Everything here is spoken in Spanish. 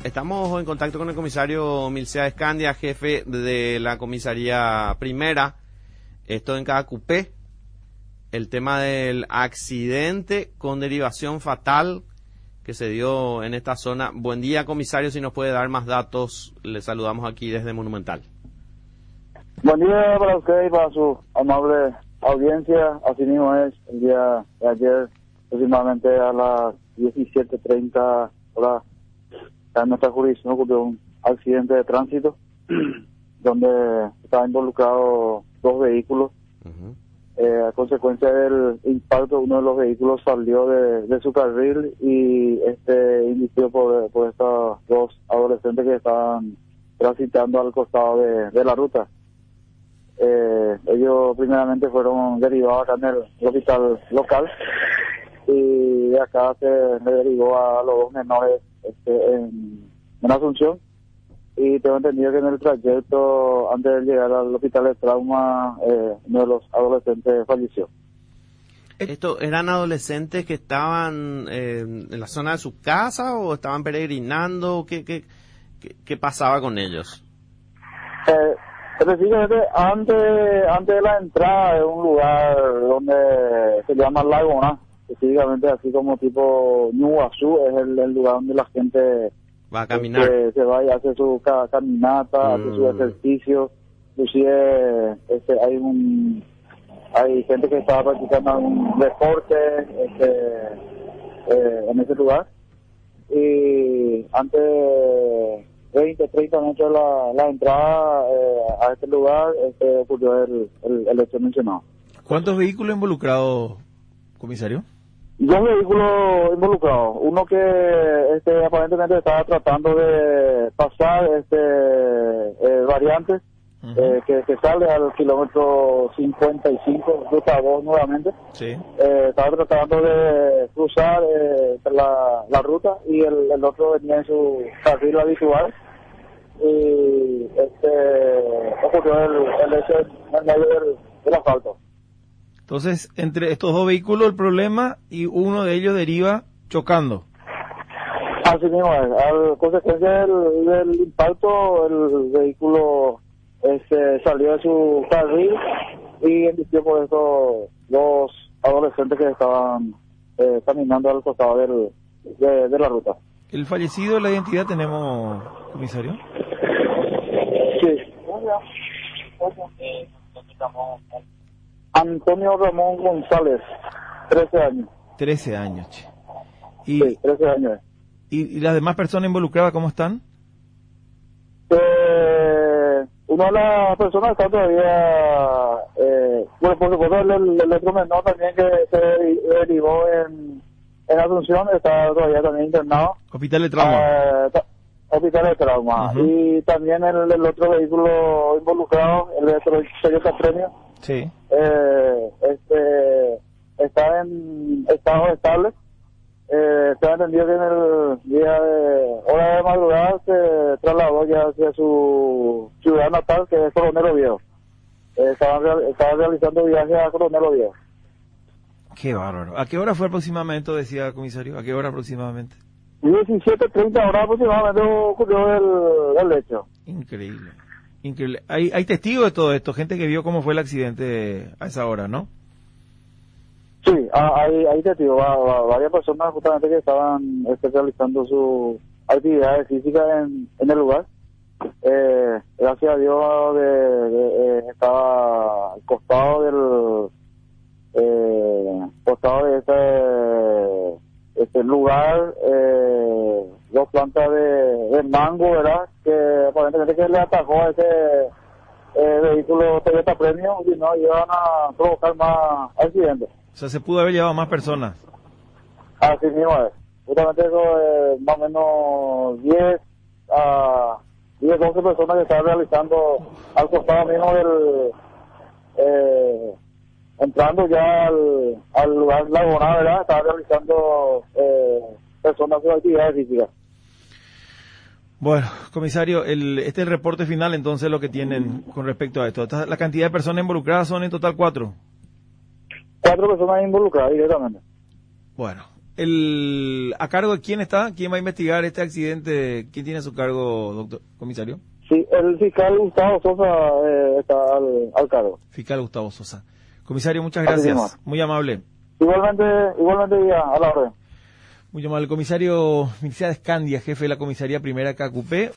Estamos en contacto con el comisario Milcea Escandia, jefe de la comisaría primera. Esto en Caacupé, el tema del accidente con derivación fatal que se dio en esta zona. Buen día, comisario, si nos puede dar más datos. Le saludamos aquí desde Monumental. Buen día para usted y para su amable audiencia. Así mismo es, el día de ayer, aproximadamente a las 17:30 horas, en nuestra jurisdicción ocurrió un accidente de tránsito donde estaban involucrados dos vehículos. A consecuencia del impacto, uno de los vehículos salió de su carril y inició por estos dos adolescentes que estaban transitando al costado de la ruta. Ellos primeramente fueron derivados acá en el hospital local y de acá se le derivó a los dos menores en Asunción, y tengo entendido que en el trayecto, antes de llegar al hospital de trauma, uno de los adolescentes falleció. ¿Esto eran adolescentes que estaban en la zona de su casa o estaban peregrinando? ¿Qué pasaba con ellos? Precisamente antes de la entrada de un lugar donde se llama Laguna, específicamente así como tipo Ñuazú, es el lugar donde la gente va a caminar, se va y hace su caminata, hace su ejercicio. Inclusive hay gente que estaba practicando un deporte en ese lugar, y antes de 20-30 metros de la entrada a este lugar ocurrió el hecho mencionado. ¿Cuántos vehículos involucrados, comisario? Dos vehículos involucrados. Uno que aparentemente estaba tratando de pasar variantes, que sale al kilómetro 55, ruta 2 nuevamente. Sí. Estaba tratando de cruzar la ruta, y el otro venía en su carril habitual, y ocurrió el hecho en medio del asfalto. Entonces, entre estos dos vehículos el problema, y uno de ellos deriva chocando. Así mismo es. A consecuencia del impacto, el vehículo salió de su carril y embistió por esos dos adolescentes que estaban caminando al costado de la ruta. ¿El fallecido, la identidad tenemos, comisario? Sí. Antonio Ramón González, 13 años. 13 años, che. Sí, 13 años. ¿Y las demás personas involucradas cómo están? Una de las personas está todavía, por supuesto el otro menor también que se derivó en Asunción, está todavía también internado. Hospital de trauma. Hospital de trauma. Y también el otro vehículo involucrado, el de Toyota Premio. Sí. Está en estado estable. Se ha entendido que en el día de hora de madrugada se trasladó ya hacia su ciudad natal, que es Coronel Oviedo. Estaba realizando viaje a Coronel Oviedo. Qué bárbaro. ¿A qué hora fue aproximadamente, decía el comisario? ¿A qué hora aproximadamente? 17:30 horas aproximadamente ocurrió el hecho. Increíble. Increíble. Hay testigos de todo esto, gente que vio cómo fue el accidente a esa hora, ¿no? Sí, hay testigos, varias personas justamente que estaban realizando sus actividades físicas en el lugar. Gracias a Dios estaba al costado de este lugar, dos plantas de mango, ¿verdad? Que aparentemente que le atajó a ese vehículo Toyota Premium, y no iban a provocar más accidentes. O sea, se pudo haber llevado más personas. Así mismo es. Justamente eso, más o menos 10 a 12 personas que estaban realizando al costado mismo entrando ya al lugar Laguna, ¿verdad? Estaban realizando personas sus actividades físicas. Bueno, comisario, este es el reporte final, entonces, lo que tienen con respecto a esto. La cantidad de personas involucradas son en total 4. 4 personas involucradas directamente. Bueno, ¿A cargo de quién está? ¿Quién va a investigar este accidente? ¿Quién tiene a su cargo, doctor comisario? Sí, el fiscal Gustavo Sosa está al cargo. Fiscal Gustavo Sosa. Comisario, muchas Así gracias. mismo. Muy amable. Igualmente ya, a la orden. Muy amable. Comisario Mircea Escandia, jefe de la comisaría primera KQP.